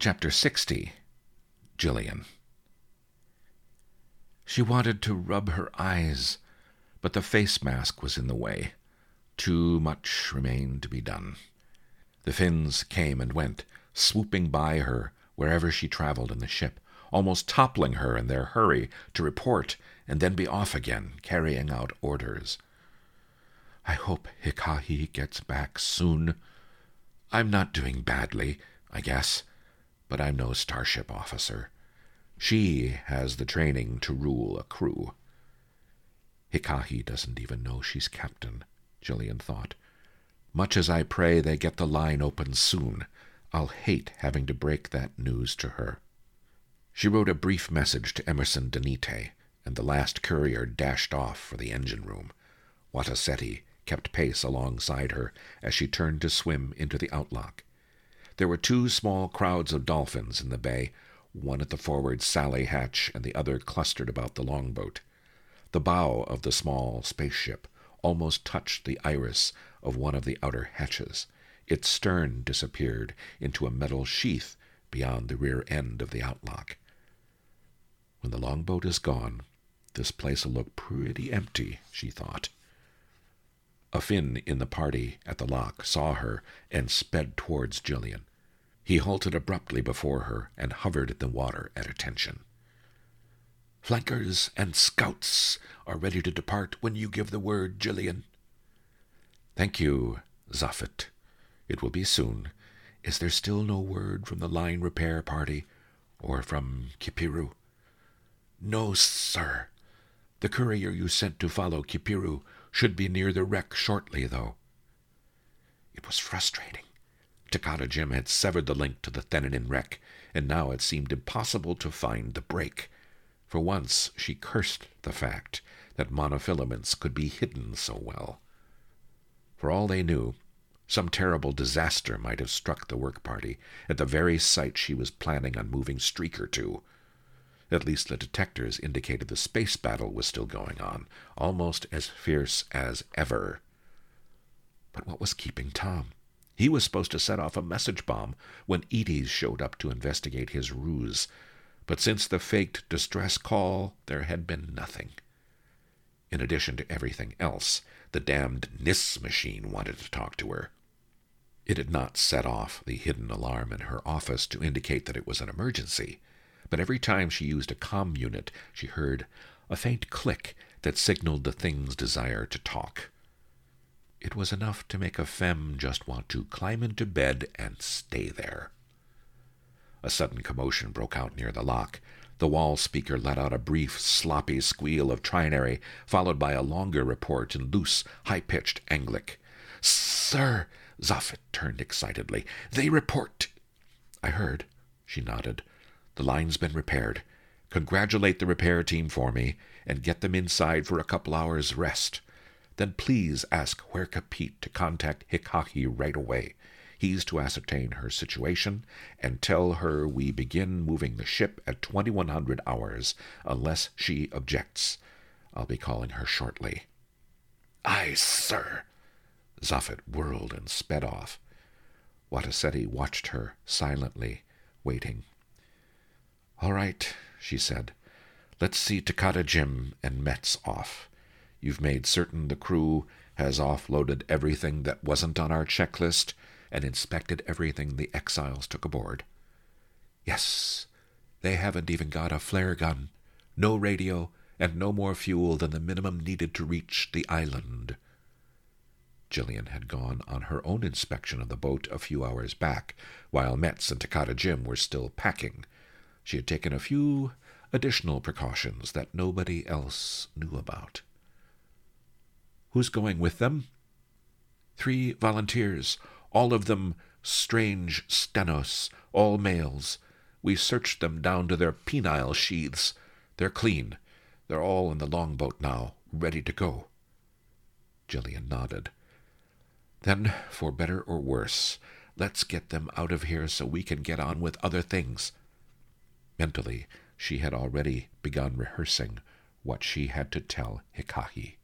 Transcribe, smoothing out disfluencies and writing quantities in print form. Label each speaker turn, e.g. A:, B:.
A: Chapter 60. Gillian. She wanted to rub her eyes, but the face mask was in the way. Too much remained to be done. The Finns came and went, swooping by her wherever she traveled in the ship, almost toppling her in their hurry to report and then be off again, carrying out orders. I hope Hikahi gets back soon. I'm not doing badly, I guess, but I'm no starship officer. She has the training to rule a crew. Hikahi doesn't even know she's captain, Gillian thought. Much as I pray they get the line open soon, I'll hate having to break that news to her. She wrote a brief message to Emerson Denite, and the last courier dashed off for the engine room. Watasetti kept pace alongside her as she turned to swim into the outlook. There were two small crowds of dolphins in the bay, one at the forward sally hatch and the other clustered about the longboat. The bow of the small spaceship almost touched the iris of one of the outer hatches. Its stern disappeared into a metal sheath beyond the rear end of the outlook. When the longboat is gone, this place will look pretty empty, she thought. A Finn in the party at the lock saw her and sped towards Gillian. He halted abruptly before her and hovered in the water at attention. Flankers and scouts are ready to depart when you give the word, Gillian. Thank you, Zaphet. It will be soon. Is there still no word from the line repair party, or from Kipiru? No, sir. The courier you sent to follow Kipiru should be near the wreck shortly, though. It was frustrating. Takata Jim had severed the link to the Thenanin wreck, and now it seemed impossible to find the break. For once she cursed the fact that monofilaments could be hidden so well. For all they knew, some terrible disaster might have struck the work party at the very site she was planning on moving Streaker to. At least the detectors indicated the space battle was still going on, almost as fierce as ever. But what was keeping Tom? He was supposed to set off a message bomb when Edie showed up to investigate his ruse. But since the faked distress call, there had been nothing. In addition to everything else, the damned NIS machine wanted to talk to her. It had not set off the hidden alarm in her office to indicate that it was an emergency, but every time she used a comm unit, she heard a faint click that signaled the thing's desire to talk. It was enough to make a femme just want to climb into bed and stay there. A sudden commotion broke out near the lock. The wall speaker let out a brief, sloppy squeal of trinary, followed by a longer report in loose, high-pitched Anglic. "Sir!" Zaphet turned excitedly. "They report—" "I heard," she nodded. "The line's been repaired. Congratulate the repair team for me, and get them inside for a couple hours' rest. Then please ask Huerca Pete to contact Hikahi right away. He's to ascertain her situation and tell her we begin moving the ship at 2100 hours, unless she objects. I'll be calling her shortly." "Aye, sir." Zaphet whirled and sped off. Watasetti watched her silently, waiting. "All right," she said. "Let's see Takata Jim and Metz off. You've made certain the crew has offloaded everything that wasn't on our checklist and inspected everything the exiles took aboard?" "Yes. They haven't even got a flare gun, no radio, and no more fuel than the minimum needed to reach the island." Gillian had gone on her own inspection of the boat a few hours back, while Metz and Takata Jim were still packing. She had taken a few additional precautions that nobody else knew about. "Who's going with them?" 3 volunteers, all of them strange stenos, all males. We searched them down to their penile sheaths. They're clean. They're all in the longboat now, ready to go." Gillian nodded. "Then, for better or worse, let's get them out of here so we can get on with other things." Mentally, she had already begun rehearsing what she had to tell Hikahi.